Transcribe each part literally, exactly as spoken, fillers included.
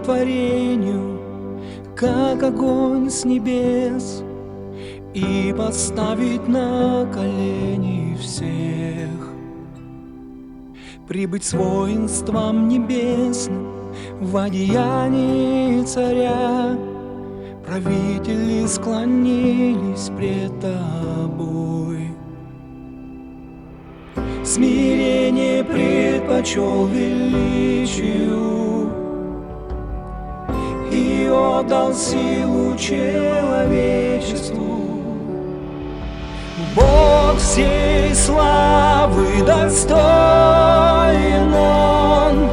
к творению, как огонь с небес, и поставить на колени всех. Прибыть с воинством небесным в одеянии царя, правители склонились пред тобой. Смирение предпочел величию и отдал силу человечеству. Бог всей славы достоин Он,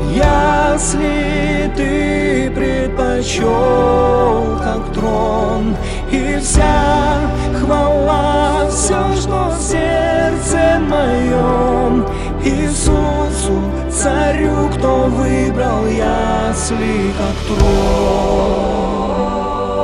если ты предпочел как трон. И вся хвала, все, что в сердце моем, Иисусу, царю, кто выбрал ясли как трон.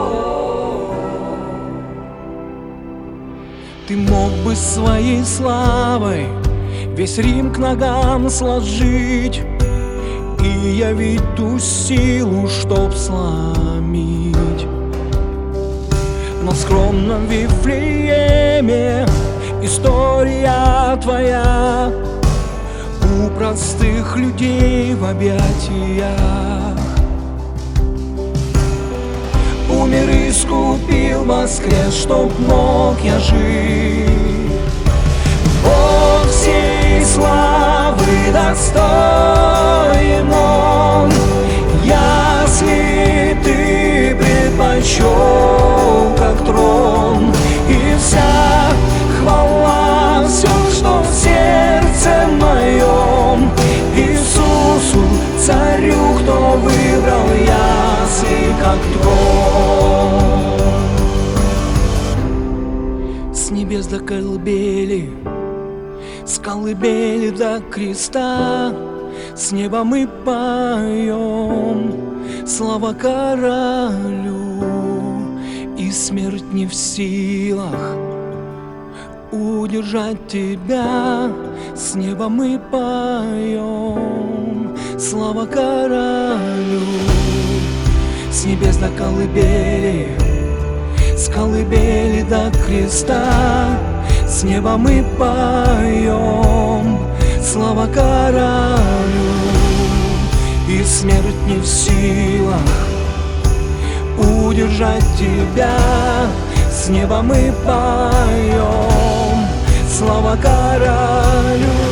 Ты мог бы своей славой весь Рим к ногам сложить и явить ту силу, чтоб сломить. Но в скромном Вифлееме история твоя у простых людей в объятиях. Умер, искупил, воскрес, чтоб мог я жить. Бог всей славы достоин Он, если ты предпочел как трон. И вся хвала, все, что в сердце моем, Иисусу, царю, кто выбрал ясли как трон. С небес до колыбели, с колыбели до креста, с неба мы поем слава королю, и смерть не в силах удержать тебя. С неба мы поем слава королю. С небес до колыбели, с колыбели до креста, с неба мы поем слава королю, и смерть не в силах удержать тебя. С неба мы поем слава королю.